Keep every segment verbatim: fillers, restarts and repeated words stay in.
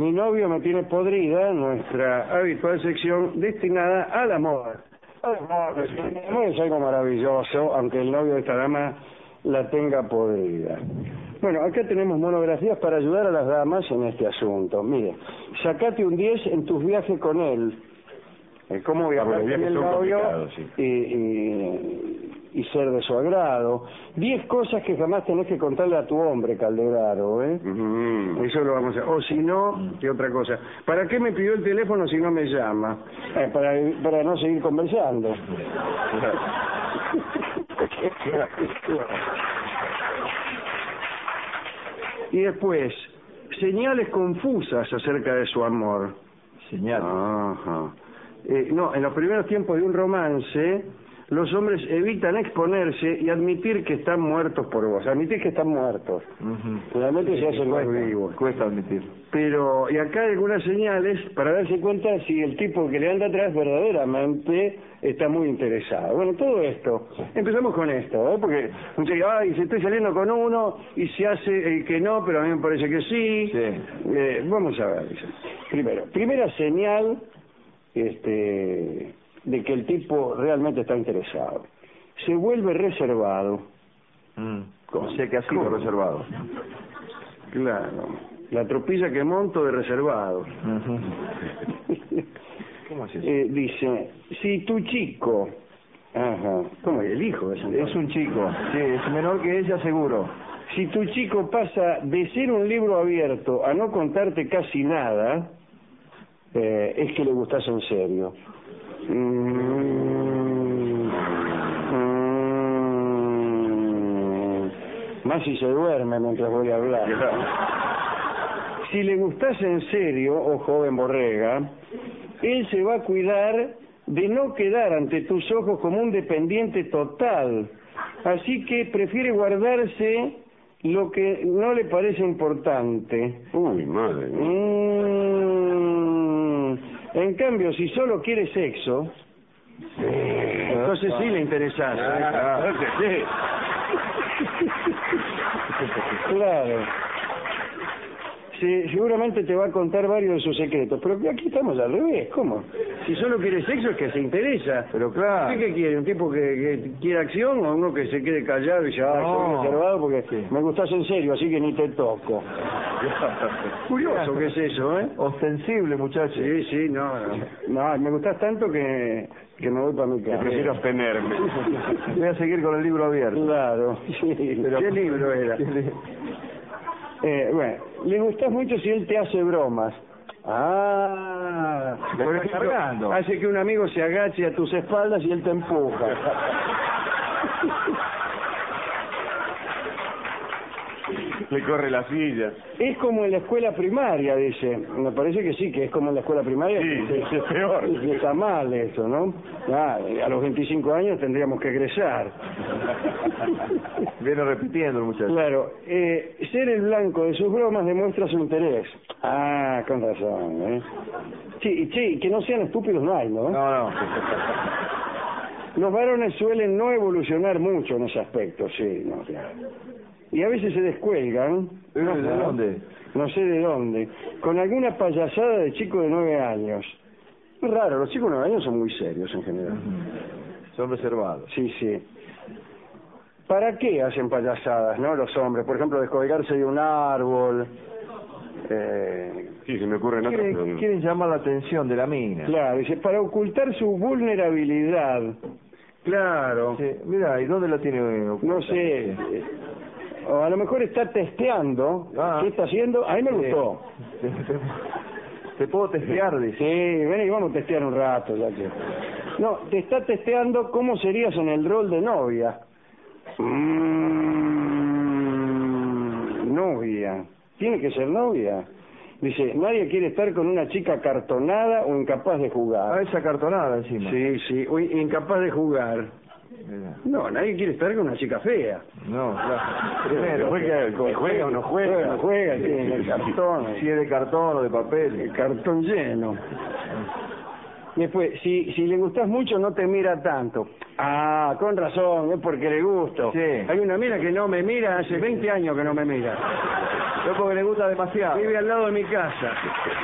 Mi novio me tiene podrida, nuestra habitual sección destinada a la moda. Además, el amor es algo maravilloso, aunque el novio de esta dama la tenga podrida. Bueno, acá tenemos monografías para ayudar a las damas en este asunto. Mire, sacate un diez en tus viajes con él. Eh, ¿Cómo viajar con el novio sí. y, y, y ser de su agrado? Diez cosas que jamás tenés que contarle a tu hombre, Calderaro, ¿eh? Uh-huh. Eso lo vamos a hacer. O si no, ¿qué otra cosa? ¿Para qué me pidió el teléfono si no me llama? Eh, para, para no seguir conversando. Y después, señales confusas acerca de su amor. Señales. Ajá. Eh, no, en los primeros tiempos de un romance, los hombres evitan exponerse y admitir que están muertos por vos. Admitir que están muertos. Uh-huh. Realmente se hacen más vivos. Cuesta admitir. Pero, y acá hay algunas señales para darse cuenta si el tipo que le anda atrás verdaderamente está muy interesado. Bueno, todo esto. Empezamos con esto, ¿eh? Porque muchos dicen, ay, se estoy saliendo con uno y se hace el que no, pero a mí me parece que sí. Sí. Eh, vamos a ver. Primero, primera señal este de que el tipo realmente está interesado. Se vuelve reservado. Mm, como sé que ha sido ¿Cómo? reservado. Claro. La tropilla que monto de reservado. Uh-huh. ¿Cómo es eso? Eh, dice, si tu chico... Ajá. ¿Cómo es? El hijo es, es un chico. Sí, es menor que ella seguro. Si tu chico pasa de ser un libro abierto a no contarte casi nada, eh, es que le gustas en serio. Mm, mm, más si se duerme mientras voy a hablar. Si le gustas en serio, oh joven borrega, él se va a cuidar de no quedar ante tus ojos como un dependiente total. Así que prefiere guardarse lo que no le parece importante. Uy, madre. Mm, en cambio, si solo quiere sexo, sí, entonces sí le interesas. Ah, sí. Claro. Sí, seguramente te va a contar varios de sus secretos, pero aquí estamos al revés. ¿Cómo? Si solo quiere sexo es que se interesa. Pero claro. ¿Qué, qué quiere? ¿Un tipo que, que quiere acción o uno que se quede callado y dice, ah, no. soy reservado porque sí. me gustas en serio, así que ni te toco? Curioso que es eso, ¿eh? Ostensible, muchacho. Sí, sí, no, no, no, me gustas tanto que, que me voy para mi casa. Que prefiero abstenerme. Voy a seguir con el libro abierto. Claro, sí. Pero, ¿qué libro era? ¿Qué li... Eh, bueno, le gustas mucho si él te hace bromas. Ah, por ejemplo, hace que un amigo se agache a tus espaldas y él te empuja. Le corre la silla. Es como en la escuela primaria, dice. Me parece que sí, que es como en la escuela primaria. Sí, que, es peor. Que está mal eso, ¿no? Ah, a los veinticinco años tendríamos que egresar. Viene repitiendo el muchacho. Claro, eh, ser el blanco de sus bromas demuestra su interés. Ah, con razón, ¿eh? Sí, sí, que no sean estúpidos no hay, ¿no? No, no. Los varones suelen no evolucionar mucho en ese aspecto, sí, no, claro. Y a veces se descuelgan. ¿De no, dónde? No sé de dónde. Con alguna payasada de chico de nueve años. Es raro, los chicos de nueve años son muy serios en general. Uh-huh. Son reservados. Sí, sí. ¿Para qué hacen payasadas, no, los hombres? Por ejemplo, descolgarse de un árbol. Eh, sí, se me ocurre nada. Quieren, pero... quieren llamar la atención de la mina. Claro, dice, para ocultar su vulnerabilidad. Claro. Sí, mira, ¿y dónde la tiene oculta? No sé. O a lo mejor está testeando. Ah. ¿Qué está haciendo? A mí me sí. gustó. ¿Te puedo testear? Dice. Sí, ven y vamos a testear un rato, ya que... No, te está testeando cómo serías en el rol de novia. Mm, novia. Tiene que ser novia. Dice, nadie quiere estar con una chica cartonada o incapaz de jugar. Ah, esa cartonada encima. Sí, sí, o incapaz de jugar. No, nadie quiere estar con una chica fea. No, claro. Primero, juega, juega o no juega. Juega, juega, tiene el cartón. Si es de cartón o de papel. El cartón lleno. Después, si si le gustas mucho, no te mira tanto. Ah, con razón, es porque le gusto. Sí. Hay una mina que no me mira, hace veinte años que no me mira. No, porque le gusta demasiado. Vive al lado de mi casa.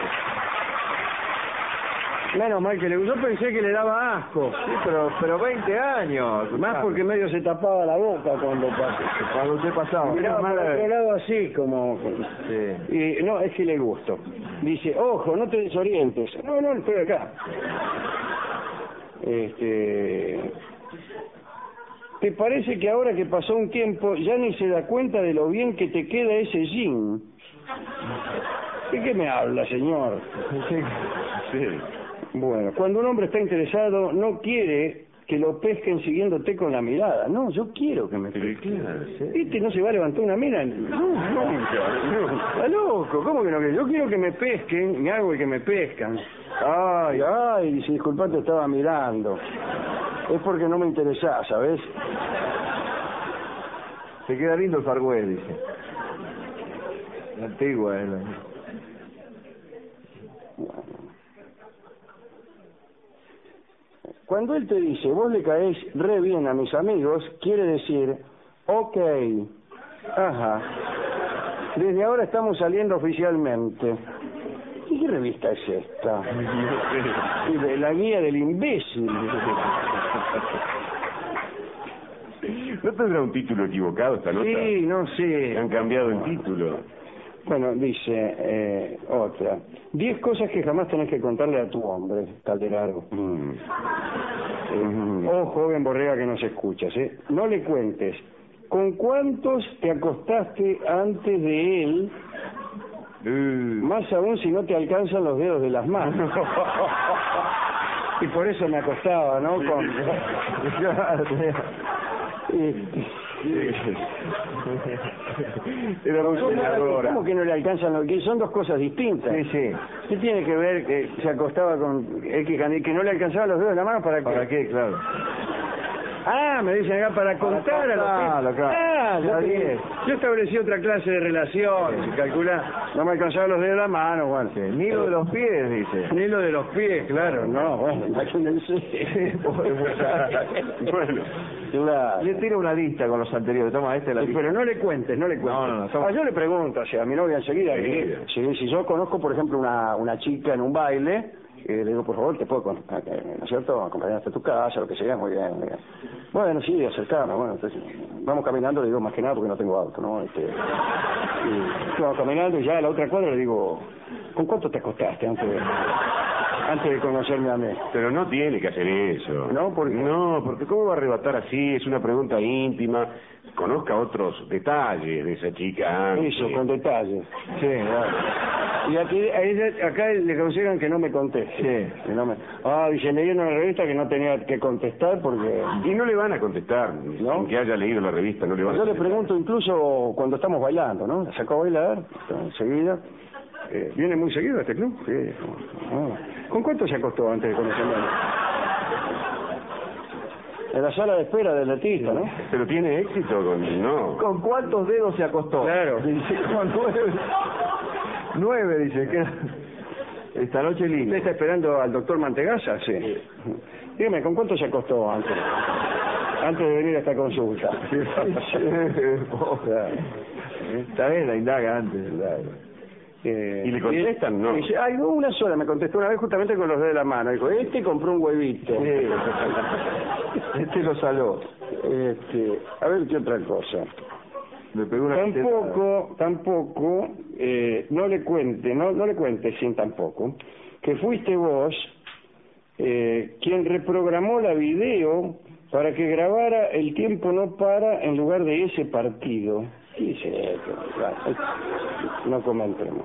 Menos mal que le gustó, pensé que le daba asco. Sí, pero, pero veinte años. Más porque medio se tapaba la boca cuando pasó. Cuando usted pasaba. Miraba para el otro lado así, como... Sí. Y no, es que le gustó. Dice, ojo, no te desorientes. No, no, estoy acá. Este... ¿Te parece que ahora que pasó un tiempo ya ni se da cuenta de lo bien que te queda ese jean? ¿De qué me habla, señor? Sí. Sí. Bueno, cuando un hombre está interesado, no quiere que lo pesquen siguiéndote con la mirada. No, yo quiero que me pesquen. Claro, sí. Este no se va a levantar una mira. No, nunca. Está loco. ¿Cómo que no? Yo quiero que me pesquen, me hago y que me pescan. Ay, ay, dice, disculpa, te estaba mirando. Es porque no me interesaba, ¿sabes? Se queda lindo el Far West, dice. La antigua, ¿eh? Bueno. Cuando él te dice, vos le caés re bien a mis amigos, quiere decir, ok, ajá, desde ahora estamos saliendo oficialmente. ¿Y qué revista es esta? Y de la guía del imbécil. ¿No tendrá un título equivocado esta nota? Sí, no sé. Han cambiado el título. Bueno, dice eh, otra. Diez cosas que jamás tenés que contarle a tu hombre, Calderaro. Mm. Eh, oh, joven borrega que nos escuchas, ¿eh? No le cuentes. ¿Con cuántos te acostaste antes de él? Uh. Más aún si no te alcanzan los dedos de las manos. Y por eso me acostaba, ¿no? Con... Era muy soñadora. ¿Cómo que no le alcanzan los que son dos cosas distintas? Sí, sí. ¿Qué tiene que ver que se acostaba con X que no le alcanzaban los dedos de la mano? ¿Para qué? ¿Para qué? Claro. Ah, me dicen acá para contar a los contarlo, claro. Ah, yo, Ya te- diez. yo establecí otra clase de relaciones, y calculá, no me alcanzaban los dedos de la mano, bueno. Sí, ni lo de los pies, dice. Ni lo de los pies, claro, no, bueno, imagínense. Pobre muchacho. Bueno, claro. Le tira una lista con los anteriores. Toma, este la Sí, lista. pero no le cuentes, no le cuentes. No, no, no, toma. Ah, yo le pregunto, o sea, a mi novia enseguida, Sí. que- si, si yo conozco, por ejemplo, una, una chica en un baile, eh, le digo, por favor, te puedo, con- ah, eh, ¿no es cierto?, acompañar hasta tu casa, lo que sea, muy bien, muy bien. Bueno, sí, acercarme, bueno, entonces, vamos caminando, le digo, más que nada porque no tengo auto, ¿no? Este, y vamos caminando y ya a la otra cuadra le digo, ¿con cuánto te acostaste antes de, antes de conocerme a mí? Pero no tiene que hacer eso. ¿No? ¿Por qué? No, porque ¿cómo va a arrebatar así? Es una pregunta íntima. Conozca otros detalles de esa chica antes. Eso, con detalles. Sí, claro. Y aquí, ahí, acá le aconsejan que no me conteste. Sí. Que no me... Ah, dice, leyeron en la revista que no tenía que contestar porque... Y no le van a contestar, ¿No? aunque haya leído la revista, no le van a Yo le contestar. pregunto incluso cuando estamos bailando, ¿no? La sacó a bailar, enseguida. Eh, ¿Viene muy seguido a este club? Sí. Ah. ¿Con cuánto se acostó antes de conocerme? En la sala de espera del artista, ¿no? Pero tiene éxito con... No. ¿Con cuántos dedos se acostó? Claro. Dice, con nueve. Nueve, dice. que Esta noche ¿Usted linda. está esperando al doctor Mantegazza? Sí. Dígame, ¿con cuánto se acostó antes? Antes de venir a esta consulta. Claro. Está bien, la indaga antes. Eh, ¿Y le contestan? No. Dice, ay, no, una sola, me contestó una vez justamente con los dedos de la mano. Dijo, este compró un huevito. Sí. Este lo saló. Este, a ver qué otra cosa. Le pegó una Tampoco, tampoco, eh, no le cuente, no, no le cuente sin tampoco, que fuiste vos eh, quien reprogramó la video para que grabara El tiempo no para en lugar de ese partido. ¿Qué dice esto? No comentemos.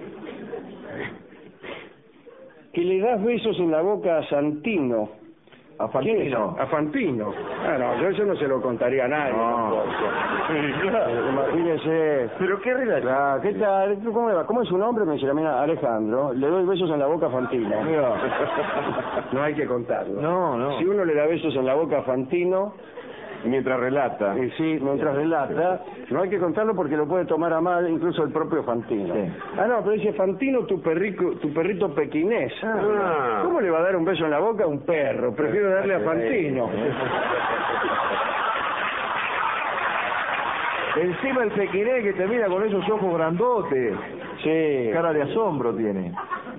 Que le das besos en la boca a Santino. A ¿Quién es? Fantino. A Fantino. Ah, no, yo eso no se lo contaría a nadie. No. tampoco. Eh, Imagínese. Pero qué relación. Ah, ¿qué tal? ¿Cómo le va? ¿Cómo es su nombre? Me dice, mira, Alejandro. Le doy besos en la boca a Fantino. Mira. No hay que contarlo. No, no. Si uno le da besos en la boca a Fantino, Mientras relata. y sí, mientras relata, no hay que contarlo porque lo puede tomar a mal incluso el propio Fantino. Sí. Ah, no, pero dice Fantino, tu perrico, tu perrito pequinés. Ah. ¿Cómo le va a dar un beso en la boca a un perro? Prefiero darle a Fantino. Encima el pequiné que te mira con esos ojos grandotes. Sí. Cara de asombro tiene.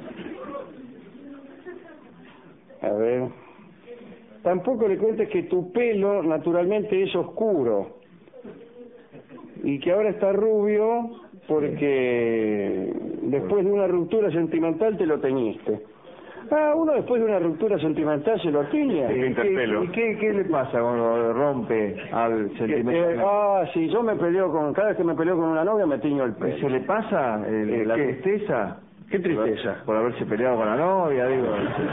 A ver. Tampoco le cuentes que tu pelo naturalmente es oscuro y que ahora está rubio porque después de una ruptura sentimental te lo teñiste. Ah, uno después de una ruptura sentimental se lo tiña. Se pinta el pelo. ¿Y qué, qué le pasa cuando rompe al Que- sentimiento? eh, ah, sí, yo me peleo con, cada vez que me peleo con una novia me tiño el pelo. ¿Se le pasa el- Eh, la ¿qué? tristeza? ¿Qué tristeza? Por haberse peleado con la novia, digo.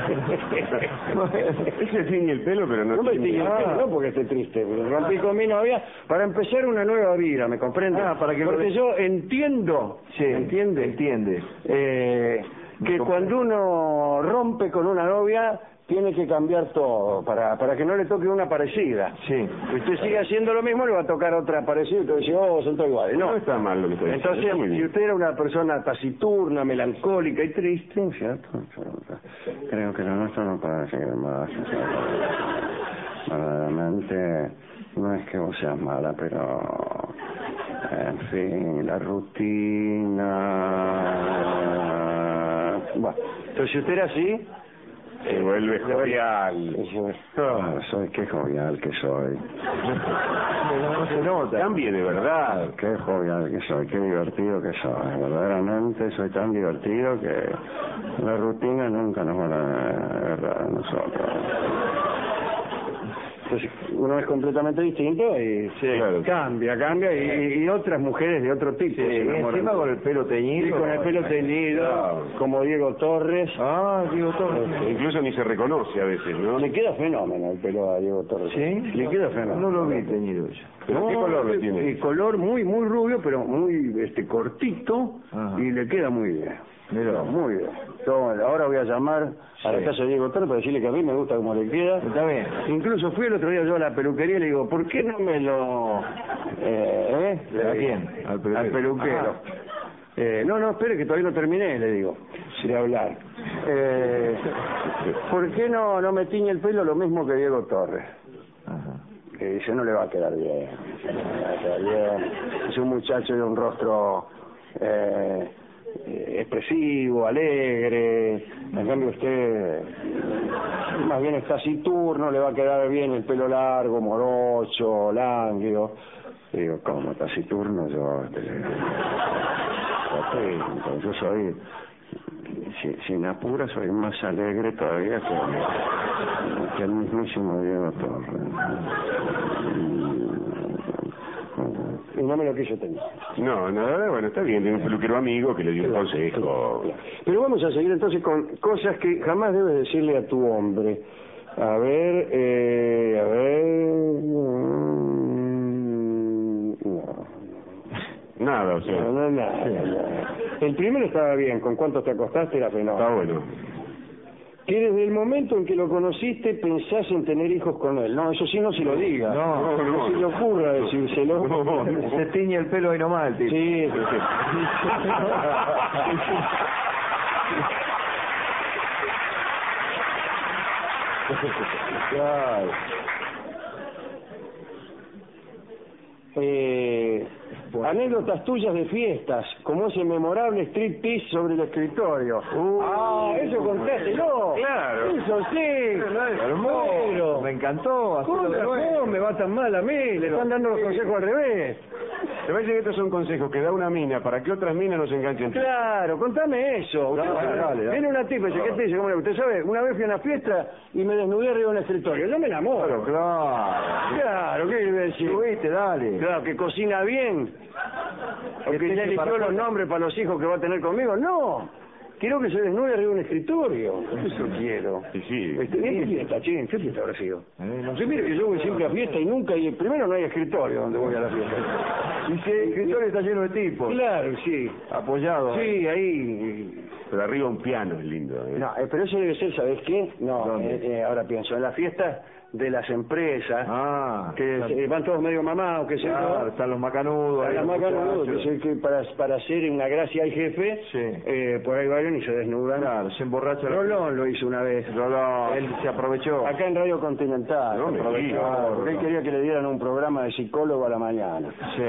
Él se tiñe el pelo, pero no, No me tiene- tiño el pelo, no porque esté triste, porque rompí con mi novia para empezar una nueva vida, ¿me comprende? Ah, para que lo Porque de- yo entiendo, Sí, ¿entiende? entiende. Eh, que cuando uno rompe con una novia tiene que cambiar todo para para que no le toque una parecida. Sí. Usted sigue haciendo lo mismo, le va a tocar otra parecida y usted dice, oh, son todos iguales. No No, está mal lo que está diciendo. entonces, Está muy si bien. usted era una persona taciturna, melancólica y triste, ¿cierto? Creo que lo nuestro no puede seguir más. Verdaderamente, no es que vos seas mala, pero... En fin, la rutina... Bueno, entonces si usted era así... Se vuelve jovial. Ah, soy, qué jovial que soy. No se nota. Cambie de verdad. Qué jovial que soy, qué divertido que soy. Verdaderamente soy tan divertido que la rutina nunca nos va a agarrar a nosotros. Entonces uno es completamente distinto y Sí, claro. cambia, cambia y, y otras mujeres de otro tipo. Sí, se y enamoran. encima con el pelo teñido. Sí, con el pelo teñido, Claro. como Diego Torres. Ah, digo todo. Incluso ni se reconoce a veces, ¿no? Le queda fenómeno el pelo a Diego Torres. ¿Sí? Le queda fenómeno. No lo vi teñido yo. ¿Pero qué color lo el- tiene? El color muy, muy rubio, pero muy este cortito. Ajá. Y le queda muy bien. Mira. Muy bien. Yo ahora voy a llamar a la Sí. casa de Diego Torres para decirle que a mí me gusta como le queda. Está bien. Incluso fui el otro día yo a la peluquería y le digo, ¿por qué no me lo... Eh, eh? ¿A quién? Al peluquero. Al peluquero. Ajá. Eh, no, no, espere que todavía no terminé, le digo, de hablar. Eh, ¿Por qué no, no me tiñe el pelo lo mismo que Diego Torres? Ajá. Que dice, no le va a quedar bien. No le va a quedar bien. Es un muchacho de un rostro eh, eh, expresivo, alegre. En cambio usted más bien es taciturno, le va a quedar bien el pelo largo, morocho, lánguido. Y digo, ¿cómo taciturno? Yo, este, atento, yo soy, si- sin apura, soy más alegre todavía que, que el mismísimo Diego Torres. Y no me lo quiso tener. No, nada, bueno, está bien, tiene un peluquero amigo que le dio un consejo. Pero vamos a seguir entonces con cosas que jamás debes decirle a tu hombre. A ver, eh, a ver... mm, No, Nada, o sea, no, no, nada, nada. El primero estaba bien, con cuántos te acostaste era está fenómeno. bueno. Que desde el momento en que lo conociste pensás en tener hijos con él. No, eso sí no se lo diga. No, no, no. se le ocurra decírselo. No, Se tiñe el pelo ahí nomás el tipo. Sí, sí, sí. Claro. Eh, anécdotas tuyas de fiestas, como ese memorable striptease sobre el escritorio. Uh, ah, eso contáselo. Claro. Eso sí. Hermoso. Me encantó. hacerlo de ¿Cómo, nuevo. cómo me va tan mal a mí? Le están dando los consejos al revés. ¿Te parece que estos son consejos que da una mina para que otras minas nos enganchen? Claro, contame eso. Usted Dale, sabe, dale, dale. Viene una tipa y dice, ¿qué te dice? ¿Cómo le- Usted sabe, una vez fui a una fiesta y me desnudé arriba de un escritorio. Yo me enamoro. Claro. Claro, ¿qué quiere decir? Subiste, dale. Claro, que cocina bien. O que tenga ya eligió para los cosas. nombres para los hijos que va a tener conmigo. No. Quiero que se desnude arriba de un escritorio. Eso quiero. Sí, sí. Este, ¿qué fiesta, che? ¿Qué fiesta habrá sido? Eh, no Sí, mire que yo voy siempre a fiesta y nunca, y primero no hay escritorio donde voy a la fiesta. Y si el escritorio está lleno de tipos. Claro, sí. Apoyado. Sí, ahí. Pero arriba un piano es lindo, ¿eh? No, eh, pero eso debe ser, ¿sabes qué? No, ¿Dónde? eh, eh, ahora pienso, en las fiestas de las empresas, Ah, que claro. se- van todos medio mamados, que se Claro, están los macanudos. ahí, las los macanudos, que, muchachos. se- que para, para hacer una gracia al jefe, Sí. eh, por ahí vayan y se desnudan. Claro, se emborracha. la- Rolón lo hizo una vez. Rolón, él se aprovechó. Acá en Radio Continental. No se me aprovechó, digas, porque él Rolón. quería que le dieran un programa de psicólogo a la mañana. Sí.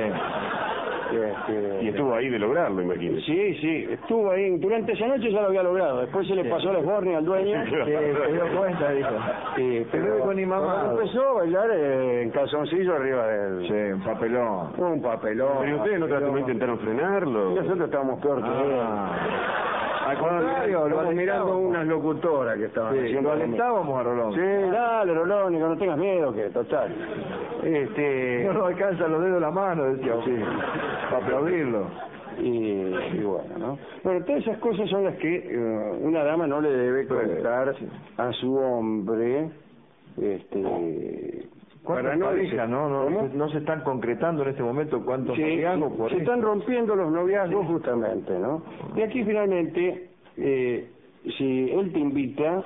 Este, Y estuvo ahí de lograrlo, imagínese. Sí, sí, estuvo ahí. Durante esa noche ya lo había logrado. Después se le pasó la esbornia al dueño. Sí, se dio cuenta, dijo. Sí, Te veo con imamado. cuando empezó a bailar eh, en calzoncillo arriba del... Sí, un papelón. Un papelón. Pero ustedes no, papelón. no intentaron frenarlo. Nosotros estábamos peor que él. Ah. Al Bueno, contrario, lo estábamos mirando alentábamos. unas locutoras que estaban Sí, haciendo lo lo mismo. alentábamos a Rolón. Sí, dale, Rolónico, no tengas miedo, que total. Este... No nos alcanzan los dedos de la mano, decíamos. Sí, para aplaudirlo. Y, y bueno, ¿no? Bueno, todas esas cosas son las que eh, una dama no le debe contar a su hombre, este... ¿Cuántas no parejas, no, no, ¿Cómo? no se están concretando en este momento cuántos Sí, noviazgos por se esto? están rompiendo los noviazgos justamente, ¿no? Y aquí finalmente, eh, si él te invita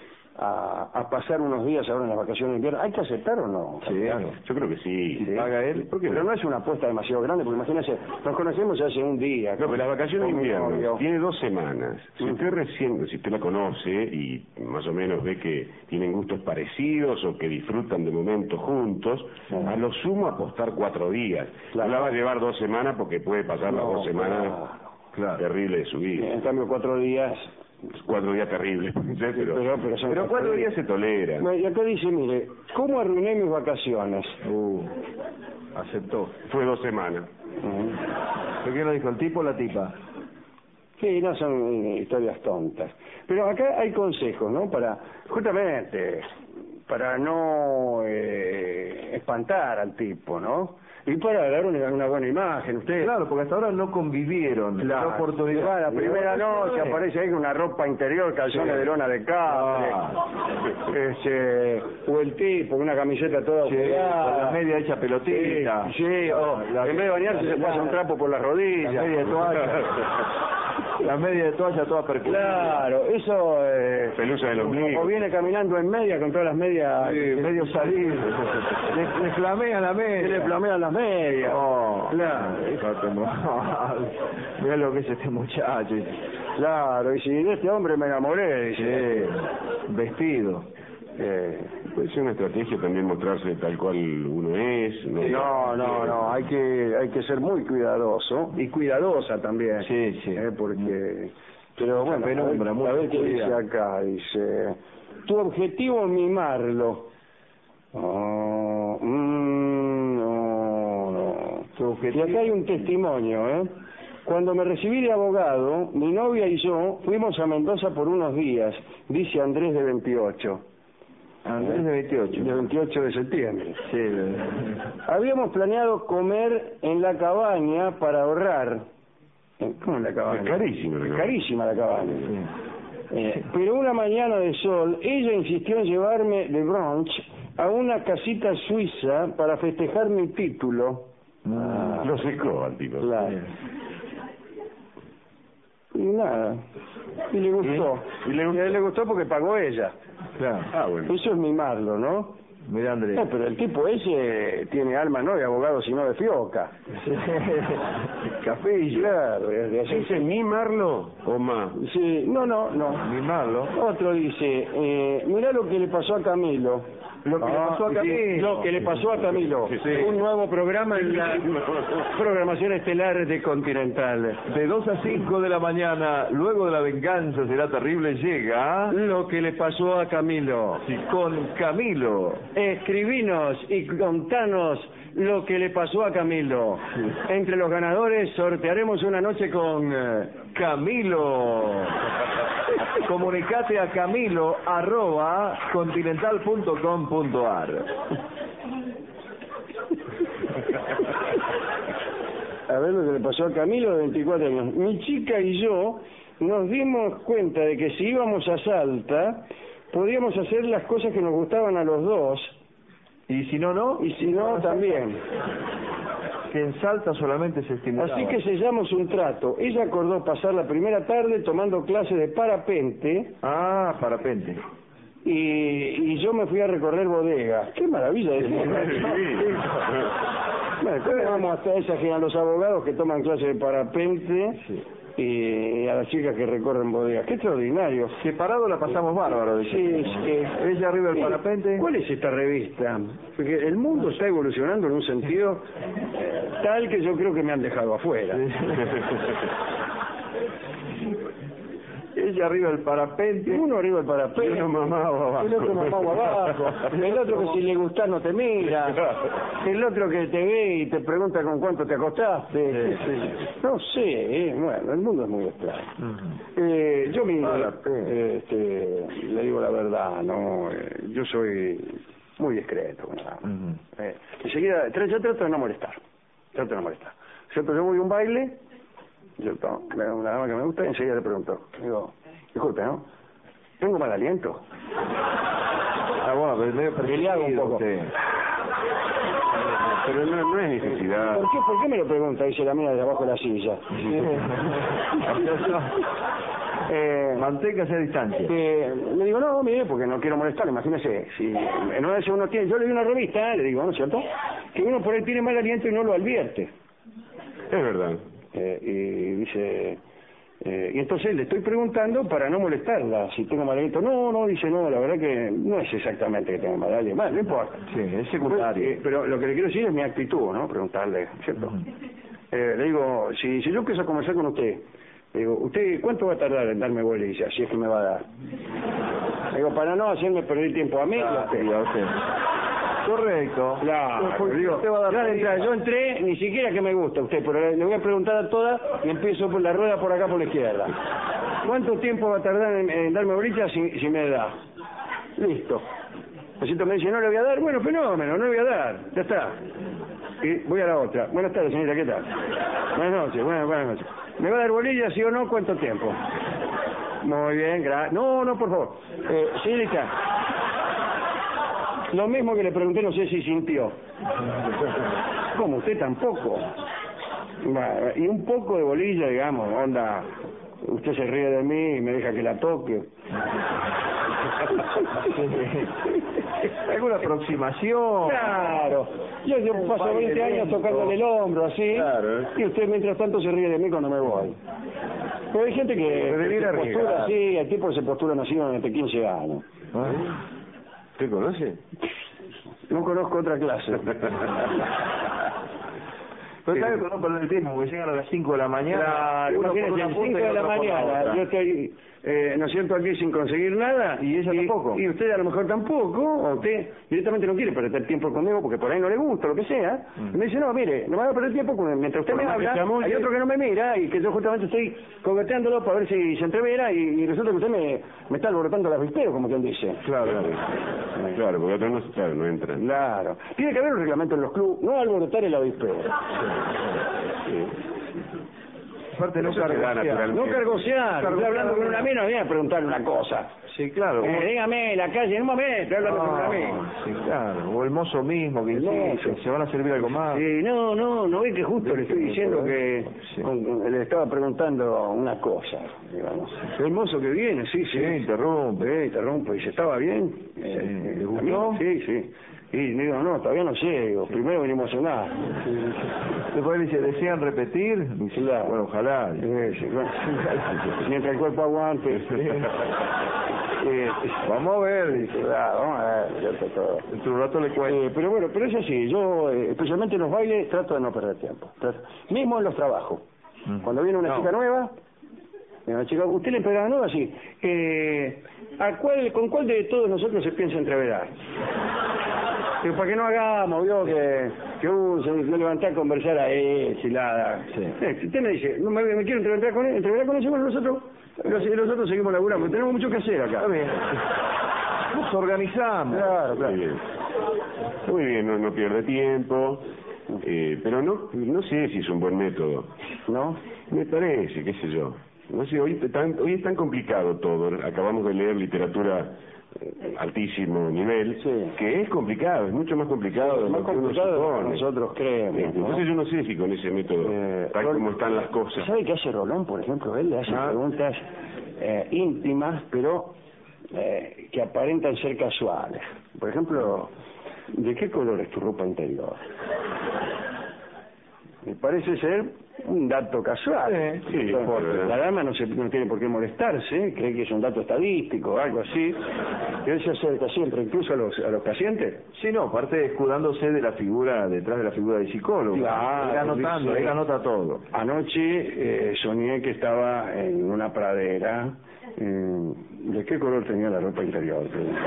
a, a pasar unos días ahora en las vacaciones de invierno, ¿hay que aceptar o no? Sí, claro. Yo creo que sí. Si paga él, ¿Por qué Pero no? no es una apuesta demasiado grande, porque imagínese, nos conocemos hace un día. No, pero las vacaciones de con mi invierno novio. tiene dos semanas. Si Mm. usted recién, si usted la conoce y más o menos ve que tienen gustos parecidos o que disfrutan de momentos juntos, Mm. a lo sumo apostar cuatro días. Claro. No la va a llevar dos semanas porque puede pasar las No, dos semanas claro. Claro. terribles de su vida. En cambio, cuatro días... Cuatro días terribles, pero, pero- pero son pero cuatro días se toleran. Bueno, y acá dice, mire, ¿cómo arruiné mis vacaciones? Uh, aceptó. Fue dos semanas. ¿Pero quién lo dijo, el tipo o la tipa? Sí, no son eh, historias tontas. Pero acá hay consejos, ¿no? Para, justamente, para no eh, espantar al tipo, ¿no? Y para dar una, una buena imagen. Usted, Claro, porque hasta ahora no convivieron. la, La oportunidad. va, la primera noche Sí. aparece ahí con una ropa interior, calzones Sí. de lona de cable, Ah. este, o el tipo, una camiseta toda Sí, ojeada. con la media hecha pelotita. Sí, sí, o La- en vez de bañarse se la- pasa un trapo por las rodillas. La media de toalla. La media de toalla toda percutida. Claro, eso... Eh, Pelusa del ombligo. o viene caminando en media con todas las medias... Sí, medio salir. Le, le flamea la media. que le flamean las medias. Oh, Claro. déjate mal. Mira lo que es este muchacho. Claro, y si de este hombre me enamoré, dice... Sí, vestido. Eh, Puede ser una estrategia también mostrarse tal cual uno es. no, no, no, hay que hay que ser muy cuidadoso y cuidadosa también. Sí, sí. Eh, porque... Pero bueno, a ver, penumbra, a mucha ver qué dice oscuridad. acá, dice... Tu objetivo es mimarlo. Oh, mm, no, no. Tu objetivo- Y acá hay un testimonio, ¿eh? Cuando me recibí de abogado, mi novia y yo fuimos a Mendoza por unos días, dice Andrés de veintiocho. Andrés de veintiocho. De veintiocho de septiembre. Sí, le- Habíamos planeado comer en la cabaña para ahorrar. Eh, ¿Cómo en la cabaña? Es carísimo la Es cabaña. carísima la cabaña. sí. Eh, pero una mañana de sol, ella insistió en llevarme de brunch a una casita suiza para festejar mi título. Ah, Lo secó al tipo. Claro. Y nada. Y le gustó. ¿Y? ¿Y le Y gustó? a él le gustó porque pagó ella. Claro. Ah, bueno. Eso es mimarlo, ¿no? Mira, Andrés. Eh, pero el tipo ese tiene alma no de abogado, sino de fioca. Capillo. Claro, es de así. ¿Dice mimarlo o más? Sí, no, no, no. Mimarlo. Otro dice, eh, mirá lo que le pasó a Camilo. Lo que le Ah, pasó a sí, Camilo. Lo que le pasó a Camilo. Sí, sí. Un nuevo programa en la programación estelar de Continental. De dos a cinco de la mañana, luego de la venganza será terrible, llega Lo que le pasó a Camilo. y con Camilo. Escribinos y contanos lo que le pasó a Camilo. Entre los ganadores sortearemos una noche con... eh, Camilo. Comunicate a Camilo arroba continental punto com punto ar. A ver lo que le pasó a Camilo de veinticuatro años. Mi chica y yo nos dimos cuenta de que si íbamos a Salta, podíamos hacer las cosas que nos gustaban a los dos, Y si no, no. y si no, también. Que en Salta solamente se estimulaba. Así que sellamos un trato. Ella acordó pasar la primera tarde tomando clases de parapente Ah, parapente. y, y yo me fui a recorrer bodegas. ¡Qué maravilla! De bueno, después vamos hasta esas que a los abogados que toman clases de parapente sí. y a las chicas que recorren bodegas. ¡Qué extraordinario! Separado la pasamos bárbaro. Sí, sí. Ella arriba del sí. parapente. ¿Cuál es esta revista? Porque el mundo está evolucionando en un sentido tal que yo creo que me han dejado afuera. Ella arriba del parapente. Uno arriba del parapente. Y uno mamado abajo. El otro mamado abajo. El otro que si le gustás no te mira. El otro que te ve y te pregunta con cuánto te acostaste. Sí, sí. No sé, eh. bueno, el mundo es muy extraño. Uh-huh. eh, yo mi, eh, este, le digo la verdad, no, eh, yo soy muy discreto. Uh-huh. eh, enseguida, yo trato de no molestar. Trato de no molestar. Siempre yo voy a un baile. Yo tomo una dama que me gusta y enseguida le pregunto, digo, disculpe, ¿no? ¿Tengo mal aliento? Ah, bueno, pero medio peleado un poco. Sí. Pero no, no es necesidad. ¿Por qué, ¿Por qué me lo pregunta? Dice la mía de abajo de la silla. eh, Manténgase a distancia. Eh, le digo, no, mire, porque no quiero molestar, imagínese. Si en una vez uno tiene, yo le di una revista, le digo, ¿no es cierto? Que uno por ahí tiene mal aliento y no lo advierte. Es verdad. Eh, y dice, eh, y entonces le estoy preguntando para no molestarla, si tengo mal aliento. No, no, dice, no, la verdad que no es exactamente que tengo mal aliento. Bueno, no importa. Sí, es secundario. Pues, eh, pero lo que le quiero decir es mi actitud, ¿no? Preguntarle, ¿cierto? Uh-huh. eh, le digo, si, si yo empiezo a conversar con usted, le digo, ¿usted cuánto va a tardar en darme bolilla, si es que me va a dar? Le digo, para no hacerme perder tiempo a mí, ah, a usted. Y a usted. Correcto. Claro, digo, te va a dar ya entrar, yo entré, ni siquiera que me gusta usted, pero le voy a preguntar a todas y empiezo por la rueda por acá por la izquierda. ¿Cuánto tiempo va a tardar en, en darme bolilla si, si me da? Listo. Necesito me dice, no le voy a dar, bueno, fenómeno, no le voy a dar, ya está. Y voy a la otra. Buenas tardes, señorita, ¿qué tal? Buenas noches, buenas, buenas noches. ¿Me va a dar bolilla, sí o no? ¿Cuánto tiempo? Muy bien, gracias. No, no, por favor. Eh, señorita, lo mismo que le pregunté, no sé si sintió. ¿Cómo? ¿Usted tampoco? Bueno, y un poco de bolilla, digamos, onda, usted se ríe de mí y me deja que la toque. ¿Alguna aproximación? Claro. Yo, yo paso veinte años tocándole el hombro, así, claro, ¿eh? Y usted mientras tanto se ríe de mí cuando me voy. Pero hay gente que, que se postura así, el tipo se postura nacido durante quince años. ¿Ah? ¿Usted conoce? No conozco otra clase. Pero tal vez no perder el tiempo, porque llegan a las cinco de la mañana. Claro, uno imagínese, a las cinco de la mañana, yo estoy, eh, ¿no es cierto?, aquí sin conseguir nada. Y ella y, tampoco. Y usted a lo mejor tampoco, o usted directamente no quiere perder tiempo conmigo porque por ahí no le gusta, lo que sea. Mm. Y me dice, no, mire, no me va a perder tiempo con, mientras usted por me habla, hay otro que no me mira y que yo justamente estoy coqueteándolo para ver si se entrevera y, y resulta que usted me, me está alborotando las avispero, como quien dice. Claro, claro. Eh. Claro, porque otros no, claro, no entran. Claro. Tiene que haber un reglamento en los clubes, no alborotar el avispero. Sí. Aparte no cargosear. No cargosear. Estoy hablando con una mina, voy a preguntarle una cosa. Sí, claro. Eh, dígame, en la calle, en un momento, estoy hablando no, con una mina. Sí, claro. O el mozo mismo, que sí, se van a servir algo más. Sí, no, no, no ve que justo sí, le estoy diciendo que sí. un, le estaba preguntando una cosa, digamos. El mozo que viene, sí, sí. Sí, interrumpe. Sí, interrumpe. Dice, ¿estaba bien? Sí, eh, ¿le gustó? Sí, sí. Y digo, no, todavía no llego, sí. Primero venimos a cenar. Sí. Después dice, ¿desean repetir? Dice, claro. Bueno, ojalá. Sí, sí, bueno. Mientras el cuerpo aguante. Sí. Eh, vamos a ver, dice, claro, vamos a ver, cierto todo. Dentro de un rato le cuento. Eh, pero bueno, pero es así, yo, eh, especialmente en los bailes, trato de no perder tiempo. Trato, mismo en los trabajos. Mm. Cuando viene una no. chica nueva, una chica, ¿usted le pega nueva? Sí. Eh, ¿a cuál, ¿Con cuál de todos nosotros se piensa entreverar? Que para que no hagamos, vio, que, que uh, se me levanté a conversar a él, chilada. Sí. Eh, usted me dice, no me, me quiero entreverar con él, entreverar con él, bueno, nosotros, los, nosotros seguimos laburando, tenemos mucho que hacer acá. Está bien. Nos organizamos. Claro, claro. Muy bien, Muy bien no, no pierde tiempo, eh, pero no, no sé si es un buen método. ¿No? Me parece, qué sé yo. No sé, hoy, tan, hoy es tan complicado todo, acabamos de leer literatura altísimo nivel, sí. que es complicado, es mucho más complicado de lo que uno supone. Nosotros creemos. Eh, entonces ¿no? yo no sé si con ese método, eh, tal como están las cosas. ¿Sabe qué hace Rolón, por ejemplo? Él le hace ah. preguntas eh, íntimas, pero eh, que aparentan ser casuales. Por ejemplo, ¿de qué color es tu ropa interior? Me parece ser un dato casual. Sí, sí, Entonces, la dama no, se, no tiene por qué molestarse, cree que es un dato estadístico o algo así. Él se acerca siempre, incluso a los, a los pacientes. Sí, no, aparte escudándose de la figura, detrás de la figura del psicólogo. Claro, él anotando, dice, él anota todo. Anoche eh, soñé que estaba en una pradera. Eh, ¿De qué color tenía la ropa interior?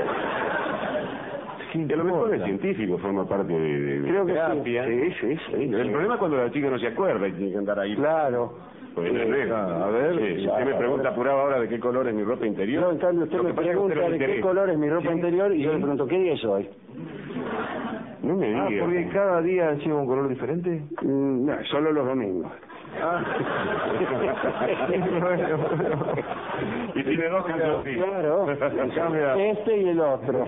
Y a lo mejor el científico forma parte de, de, de Creo que terapia. sí. Sí, sí, sí. El sí. problema es cuando la chica no se acuerda y tiene que andar ahí. Claro. Pues, Sí, eh, claro. a ver, sí, Claro, usted me pregunta a ver. apurado ahora de qué color es mi ropa interior. No, en cambio usted Lo me que pasa es que a usted pregunta no le de qué interesa. color es mi ropa Sí, interior y yo sí. le pregunto, ¿qué día es hoy? No me Ah, diga. porque cada día lleva un color diferente. Mm, no, solo los domingos. Ah. Y tiene dos calzoncillos. Claro, Cambia. este y el otro.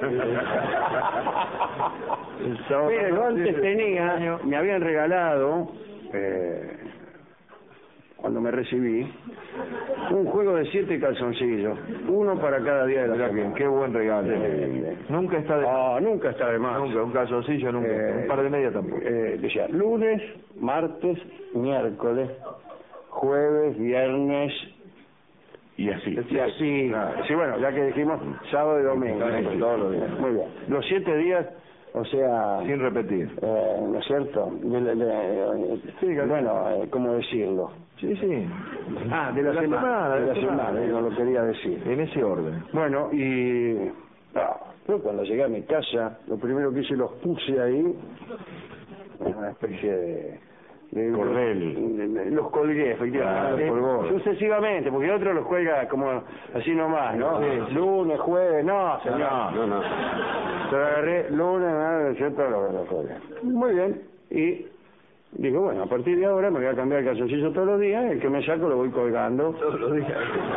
El sábado Mire, yo antes sí, tenía, me habían regalado, eh, cuando me recibí, un juego de siete calzoncillos, uno para cada día de la Mira semana. bien, qué buen regalo. Sí. Nunca está de Ah, nunca está de más. Nunca, un calzoncillo nunca. Eh, un par de medias tampoco. Eh, decía, lunes, martes, miércoles, jueves, viernes, Y así. y así. Claro. Sí, bueno, ya que dijimos sábado y domingo. Claro, ¿no? todos los días. Muy bien. Los siete días, o sea, Sin repetir. eh, ¿no es cierto? De, de- de- Sí, bueno, eh, ¿cómo decirlo? Sí, sí. Ah, de la, De la semana, semana, de de la la semana, semana. eh, no lo quería decir. En ese orden. Bueno, y ah, yo cuando llegué a mi casa, lo primero que hice los puse ahí, una especie de... de Cordel. de- de- los colgué, efectivamente. Claro, colgó. Sucesivamente, porque el otro los cuelga como así nomás, ¿no? Sí. Lunes, jueves, no, señor. No, no, no. Yo agarré lunes, nada, ¿cierto? Lo, lo colgué. Muy bien, y digo, bueno, a partir de ahora me voy a cambiar el calzoncillo todos los días, el que me saco lo voy colgando. Todos los días.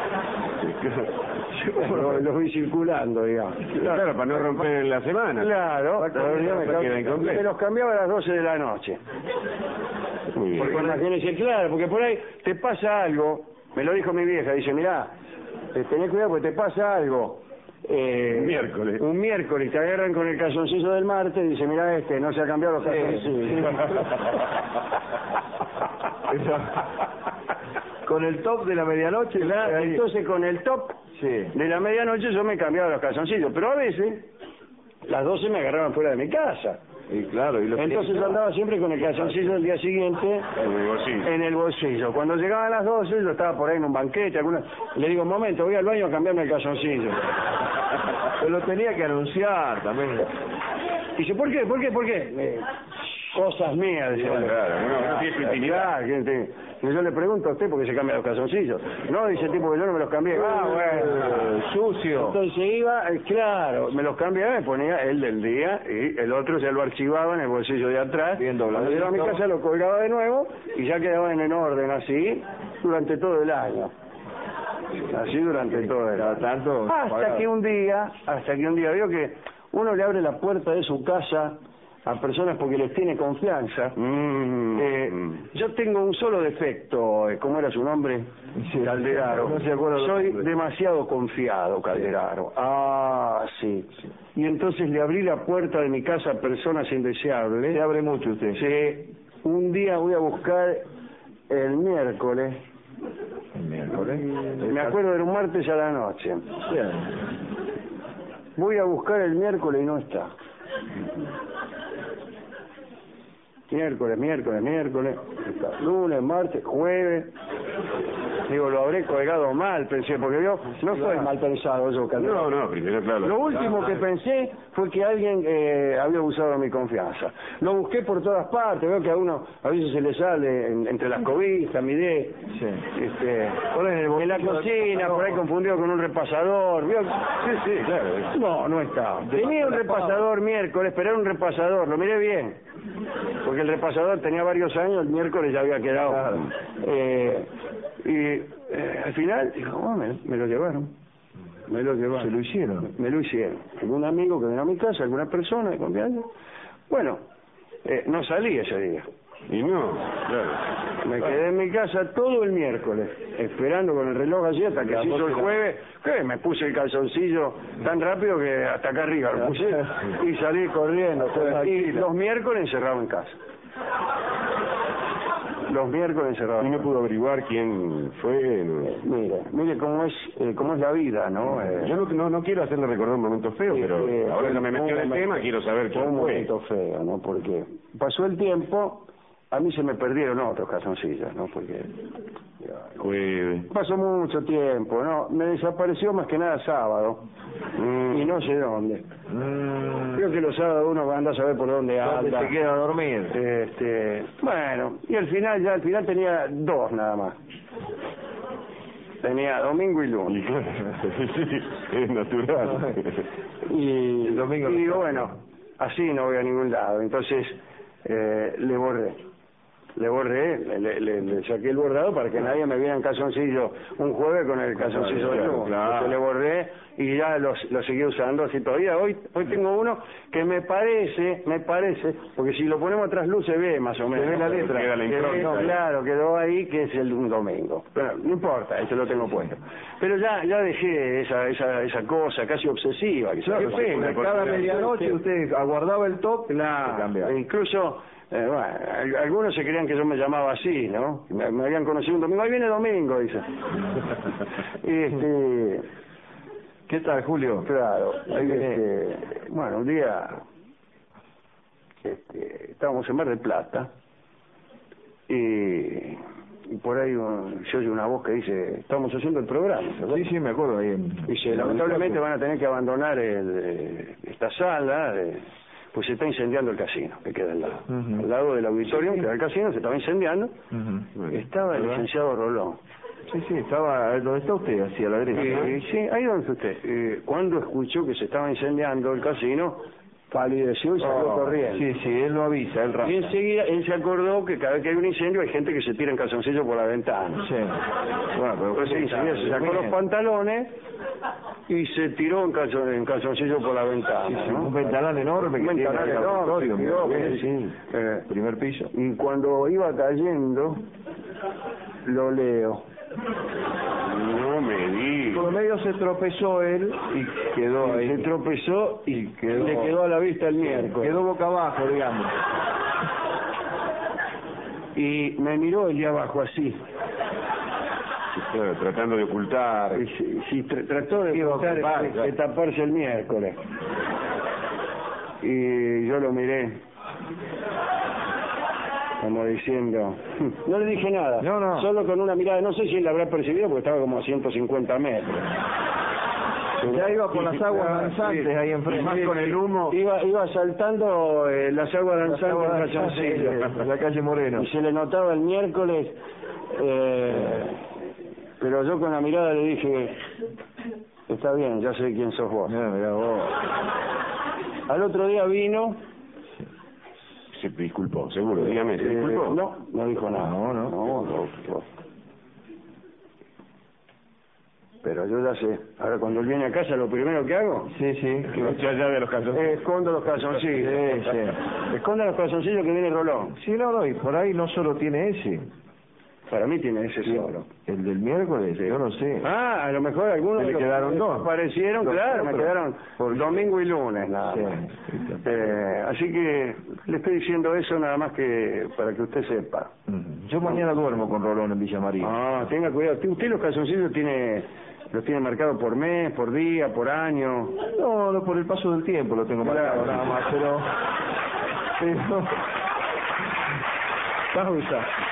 lo, lo voy circulando, digamos. Claro, para no romper en la semana. Claro, todos los días me, Para que cam- quede incompleto. me los cambiaba a las doce de la noche. Muy bien. Porque imagínense, claro, porque por ahí te pasa algo, me lo dijo mi vieja, dice, mirá, eh, tenés cuidado porque te pasa algo. Eh, Un miércoles. Un miércoles, te agarran con el calzoncillo del martes y dice, mirá este, no se ha cambiado los calzoncillos. Con el top de la medianoche. Claro, ahí. entonces con el top Sí. de la medianoche yo me cambiaba los calzoncillos, pero a veces las doce me agarraban fuera de mi casa. Y claro, y lo Entonces yo andaba siempre con el calzoncillo del día siguiente En el bolsillo. en el bolsillo. Cuando llegaban las doce, yo estaba por ahí en un banquete, alguna... le digo, un momento, voy al baño a cambiarme el calzoncillo. Pero lo tenía que anunciar también. Dice, ¿por qué? ¿Por qué? ¿Por qué? Eh, cosas mías, decía. Claro, uno- uno tiene su intimidad. Claro, que te- y yo le pregunto a usted por qué se cambia los calzoncillos. No, dice el tipo que yo no me los cambié. Ah, bueno. Eh, sucio. Entonces iba, eh, claro, me los cambiaba, me ponía el del día y el otro ya lo archivaba en el bolsillo de atrás. Bien Cuando dobladito. llegaba a mi casa lo colgaba de nuevo y ya quedaban en orden así durante todo el año. Así durante todo el Cada año. tanto. Hasta que un día, hasta que un día veo que uno le abre la puerta de su casa a personas porque les tiene confianza. Mm, Eh, mm. yo tengo un solo defecto, eh, ¿cómo era su nombre? Sí, Calderaro. no se acuerda los Soy nombres. demasiado confiado, Calderaro. Ah, sí. Y entonces le abrí la puerta de mi casa a personas indeseables. Se abre mucho usted. Sí, un día voy a buscar el miércoles. El miércoles. Me acuerdo, era un martes a la noche. Bien. Voy a buscar el miércoles y no está. Miércoles, miércoles, miércoles, está. Lunes, martes, jueves. Digo, lo habré colgado mal, pensé, porque yo no soy mal pensado yo, Calderón. No, no, primero, claro. Lo último que pensé fue que alguien eh, había abusado de mi confianza. Lo busqué por todas partes, veo que a uno a veces se le sale en- entre las cobijas, miré, Sí. este, Por ahí en el en la bolsillo del cocina, pantalón. por ahí confundido con un repasador. ¿Vio? Sí, sí, claro. No, no estaba. Tenía un repasador miércoles, pero era un repasador, lo miré bien. Porque el repasador tenía varios años, el miércoles ya había quedado. Claro. Eh, y eh, al final, dijo, oh, me, me lo llevaron. Me lo llevaron. Se lo hicieron. Me lo hicieron. Algún amigo que vino a mi casa, alguna persona de confianza. Bueno, eh, no salí ese día. Y no, claro. Me quedé en mi casa todo el miércoles, esperando con el reloj así hasta que se hizo el jueves, que me puse el calzoncillo tan rápido que hasta acá arriba lo puse y salí corriendo. Y los miércoles encerrado en casa. Los miércoles encerrado. Y no pudo averiguar quién fue. No. Mire, mire cómo es eh, cómo es la vida, ¿no? Eh, Yo no, no, no quiero hacerle recordar un momento feo, sí, pero eh, ahora que me metió en el momento, tema, quiero saber quién un fue. momento feo, ¿no? Porque pasó el tiempo, a mí se me perdieron otros calzoncillos, ¿no? Porque Fue... pasó mucho tiempo, ¿no? Me desapareció más que nada sábado, Mm. y no sé dónde. Mm, Creo que los sábados uno anda a saber por dónde ¿dónde anda. se queda a dormir? Este, bueno, y al final, ya al final tenía dos nada más. Tenía domingo y Y lunes. claro, sí, es natural. Y, El domingo y no digo, está. bueno, así no voy a ningún lado. Entonces, eh, le borré. Le borré, le, le, le- le saqué el bordado para que nadie me viera en calzoncillo un jueves con el calzoncillo de Claro, lunes. claro. Entonces le borré y ya los, lo seguí usando así todavía. Hoy hoy tengo uno que me parece, me parece, porque si lo ponemos tras luz se ve más o menos. ve la letra. Queda la Se ve, impronta. claro, quedó ahí que es el un domingo. Pero no importa, eso lo tengo puesto. Pero ya ya dejé esa esa esa cosa casi obsesiva. Que Claro, qué sí, pena, porque cada porque- medianoche usted aguardaba el top y Claro, cambiaba. incluso, eh, bueno, al- algunos se creían que yo me llamaba así, ¿no? Me, me habían conocido un domingo, ahí viene domingo, dice. este, ¿Qué tal, Julio? claro, Ahí viene. este, bueno, un día, este, estábamos en Mar del Plata, y, y por ahí un- se oye una voz que dice, estamos haciendo el programa, ¿verdad? Sí, sí, me acuerdo ahí en... Dice, lamentablemente van a tener que abandonar el, eh, esta sala, eh, pues se está incendiando el casino, que queda al lado. Ujú. Al lado del auditorio, que era el casino, se estaba incendiando. Ujú. Estaba el ¿Verdad? licenciado Rolón. Sí, sí, estaba... ¿Dónde está usted? Así, a la derecha. Eh, sí, ahí donde está usted. Eh, cuando escuchó que se estaba incendiando el casino, palideció y salió Oh, corriendo. Sí, sí, él lo avisa, él Y rapta. enseguida él se acordó que cada vez que hay un incendio hay gente que se tira en calzoncillo por la ventana. Sí. Bueno, pero... Entonces enseguida se sacó los pantalones y se tiró en, calzon, en calzoncillo por la ventana. Sí, sí, ¿no? un ventanal enorme que Un tiene ventanal el enorme, auditorio, se tiró, muy bien, sí. sí. Eh, Primer piso. Y cuando iba cayendo, lo leo. No me Por digas. medio se tropezó él y quedó ahí. Se tropezó y quedó- le quedó a la vista el miércoles. Quedó boca abajo, digamos. Y me miró el de abajo así. Claro, tratando de ocultar. Y sí, sí, tr- trató de, Iba a ocultar, ocupar, de- claro. de taparse el miércoles. Y yo lo miré, como diciendo, no le dije nada, No, no. solo con una mirada, no sé si él la habrá percibido porque estaba como a ciento cincuenta metros. Ya iba por las aguas Ah, danzantes sí. ahí enfrente. Sí, Más con el humo. Iba, iba saltando eh, las aguas Las danzantes aguas en danzantes calzoncillo. de la calle Moreno. Y se le notaba el miércoles, eh, pero yo con la mirada le dije, está bien, ya sé quién sos vos. Mira, mira vos. Al otro día vino, Se disculpó, seguro, dígame, ¿se eh, disculpó? no, no dijo nada. No, no. no, no. Pero yo ya sé, ahora cuando él viene a casa lo primero que hago Sí, sí. Que no se allá de los calzones. es escondo los calzoncillos. Sí, sí. Esconda los calzoncillos que viene Rolón. Sí, no, no, y por ahí no solo tiene ese. Para mí tiene ese solo. El del miércoles, yo no sé. Ah, a lo mejor algunos Se le de los quedaron que dos. aparecieron, Dos, claro, me pero- quedaron por domingo y lunes nada Sí, más. sí, sí. Eh, así que le estoy diciendo eso nada más que para que usted sepa. Ujú. Yo mañana duermo con Rolón en Villa María. Ah, tenga cuidado. Usted los calzoncillos tiene los tiene marcados por mes, por día, por año. No, no, por el paso del tiempo lo tengo marcado Claro. nada más, pero... pero... Pausa.